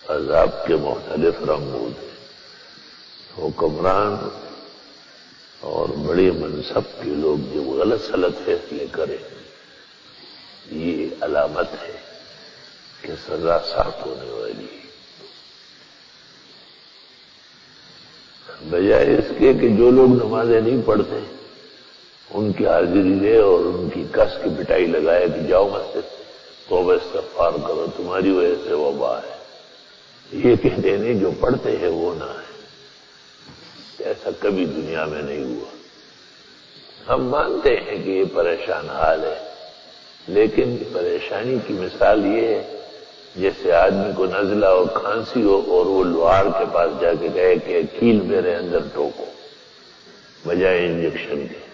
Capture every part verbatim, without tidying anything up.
عذاب کے مختلف رنگ ہوتے ہیں۔ حکمران اور بڑے منصب کے لوگ جب غلط سلط فیصلے کریں یہ علامت ہے کہ سزا سخت ہونے والی ہے، بجائے اس کے کہ جو لوگ نمازیں نہیں پڑھتے ان کی حاضری دے اور ان کی کس کی پٹائی لگائے کہ جاؤ مسجد توبہ استغفار کرو، تمہاری وجہ سے وبا ہے، یہ کہہ دینے جو پڑھتے ہیں وہ نہ ہے۔ ایسا کبھی دنیا میں نہیں ہوا۔ ہم مانتے ہیں کہ یہ پریشان حال ہے، لیکن پریشانی کی مثال یہ ہے جیسے آدمی کو نزلہ اور کھانسی ہو اور وہ لوہار کے پاس جا کے کہے کہ کیل میرے اندر ٹوکو بجائے انجیکشن کے،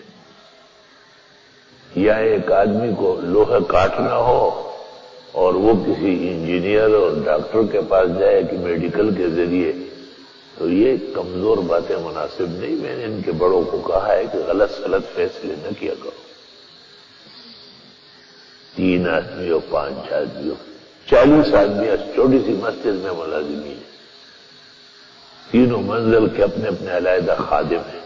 یا ایک آدمی کو لوہا کاٹنا ہو اور وہ کسی انجینئر اور ڈاکٹر کے پاس جائے کہ میڈیکل کے ذریعے، تو یہ کمزور باتیں مناسب نہیں۔ میں نے ان کے بڑوں کو کہا ہے کہ غلط سلط فیصلے نہ کیا کرو۔ تین آدمی ہو، پانچ آدمی ہو، چالیس آدمی چھوٹی سی مسجد میں ملازمین ہیں، تینوں منزل کے اپنے اپنے علیحدہ خادم ہیں۔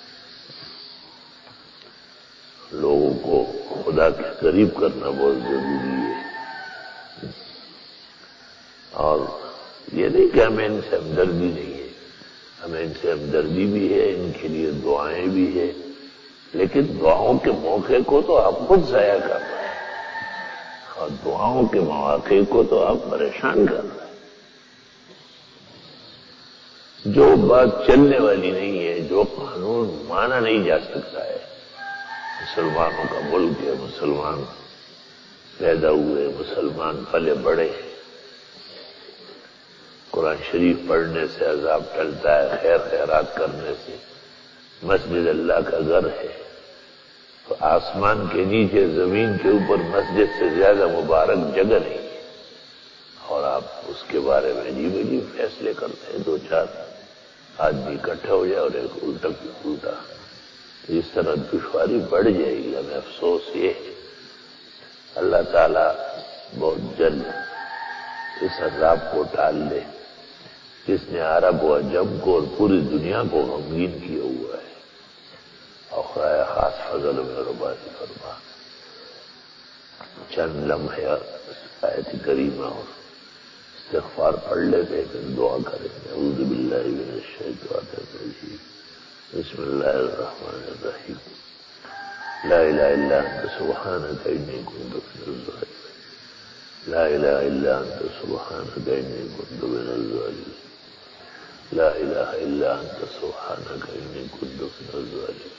لوگوں کو خدا کے قریب کرنا بہت ضروری ہے، اور یہ نہیں کہ ہمیں ان سے ہمدردی نہیں ہے، ہمیں ان سے ہمدردی بھی ہے، ان کے لیے دعائیں بھی ہیں، لیکن دعاؤں کے موقع کو تو آپ خود ضائع کر رہے ہیں، اور دعاؤں کے مواقع کو تو آپ پریشان کر رہے ہیں۔ جو بات چلنے والی نہیں ہے، جو قانون مانا نہیں جا سکتا ہے، مسلمانوں کا ملک ہے، مسلمان پیدا ہوئے، مسلمان پلے بڑے ہیں، قرآن شریف پڑھنے سے عذاب ٹلتا ہے، خیر خیرات کرنے سے، مسجد اللہ کا گھر ہے، تو آسمان کے نیچے زمین کے اوپر مسجد سے زیادہ مبارک جگہ نہیں ہے، اور آپ اس کے بارے میں عجیب عجیب فیصلے کرتے ہیں۔ دو چار آدمی اکٹھے ہو جائے اور ایک الٹا کی الٹا، اس طرح دشواری بڑھ جائے گی۔ ہمیں افسوس یہ ہے اللہ تعالیٰ بہت جلد اس عذاب کو ٹال دے جس نے عرب و عجم کو اور پوری دنیا کو غمگین کیا ہوا ہے، اور خدایا خاص فضل و مہربانی فرما۔ چند لمحے آیت کریمہ اور استغفار پڑھ لیتے پھر دعا کریں گے۔ اعوذ باللہ من الشیطان الرجیم، بسم اللہ الرحمن الرحیم، لا الہ الا انت سبحانک انی کنت من الظالمین، لا الہ الا انت سبحانک انی کنت من الظالمین، لا الہ الا انت سبحانک انی کنت من الظالمین،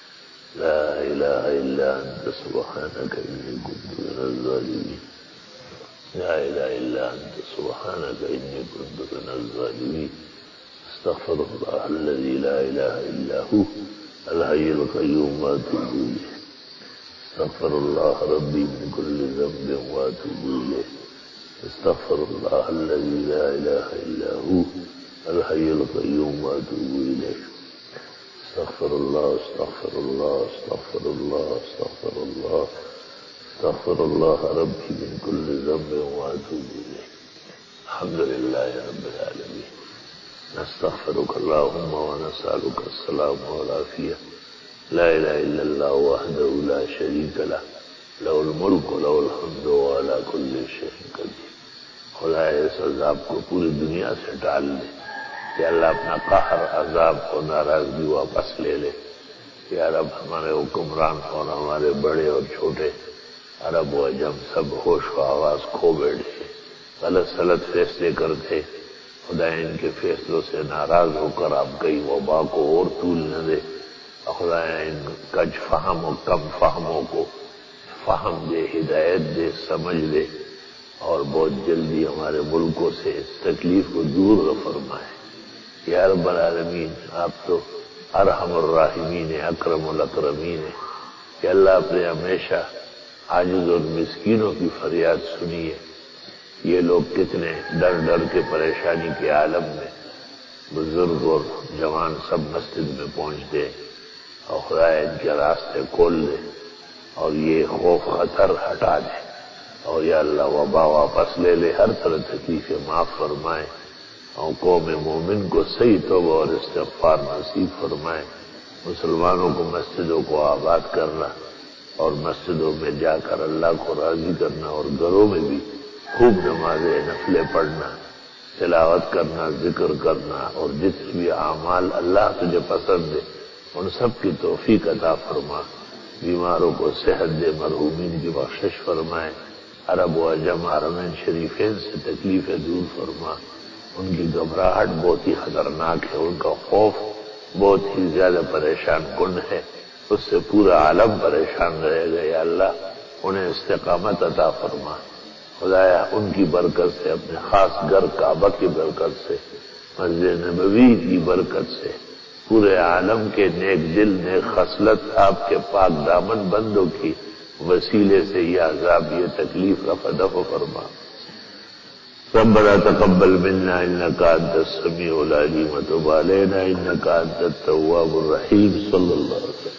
لا الہ الا انت سبحانک انی کنت من الظالمین، لا الہ الا انت سبحانک انی کنت من الظالمین۔ استغفر اللہ الذی لا الہ الا هو الحی القیوم واتوب الیہ، استغفر اللہ ربی من کل ذنب واتوب الیہ، استغفر اللہ الذی لا الہ الا هو الحی القیوم واتوب الیہ، استغفر اللہ استغفر اللہ استغفر اللہ استغفر اللہ استغفر اللہ ربی من کل ذنب واتوب الیہ۔ الحمدللہ رب العالمین، نستغفرک اللہم ونسألک السلام والعافیہ، لا الہ الا اللہ وحدہ لا شریک لہ، لہ الملک لہ الحمد وعلی کل شیء قدیر۔ خدا اس عذاب کو پوری دنیا سے ڈال دے کہ اللہ اپنا قہر، عذاب اور ناراضگی واپس لے لے۔ یا رب ہمارے حکمران اور ہمارے بڑے اور چھوٹے، عرب و عجم سب ہوش و آواز کھو بیٹھے، غلط سلط فیصلے کرتے، خدا ان کے فیصلوں سے ناراض ہو کر آپ کئی وبا کو اور طول نہ دے، خدا ان کج فہم و کم فہموں کو فہم دے، ہدایت دے، سمجھ دے، اور بہت جلدی ہمارے ملکوں سے اس تکلیف کو دور فرمائے۔ یا رب العالمین، آپ تو ارحم الراحمین، اکرم الاکرمین ہیں کہ اللہ اپنے ہمیشہ عاجز اور مسکینوں کی فریاد سنیے۔ یہ لوگ کتنے ڈر ڈر کے پریشانی کے عالم میں، بزرگ اور جوان سب مسجد میں پہنچتے، اور خدا ان کے راستے کھول دے اور یہ خوف خطر ہٹا دے۔ اور یا اللہ وبا واپس لے لے، ہر طرح تکلیفیں معاف فرمائے، اور قوم مومن کو صحیح توبہ اور استغفار نصیب فرمائے، مسلمانوں کو مسجدوں کو آباد کرنا اور مسجدوں میں جا کر اللہ کو راضی کرنا، اور گھروں میں بھی خوب نمازیں نفلیں پڑھنا، تلاوت کرنا، ذکر کرنا، اور جتنے بھی اعمال اللہ تجھے پسند ہے ان سب کی توفیق عطا فرما، بیماروں کو صحت دے، مرحومین کی بخشش فرمائے، عرب و عجم حرمین شریفین سے تکلیفیں دور فرما، ان کی گھبراہٹ بہت ہی خطرناک ہے، ان کا خوف بہت ہی زیادہ پریشان کن ہے، اس سے پورا عالم پریشان رہے گا، یا اللہ انہیں استقامت عطا فرما، خدایا ان کی برکت سے، اپنے خاص گھر کعبہ کی برکت سے، مسجد نبوی کی برکت سے، پورے عالم کے نیک دل نیک خصلت آپ کے پاک دامن بندوں کی وسیلے سے یہ عذاب یہ تکلیف رفع دفع فرما۔ ربنا تقبل منا انك انت السميع العليم وتب علينا انك انت التواب الرحيم صلى الله عليه وسلم۔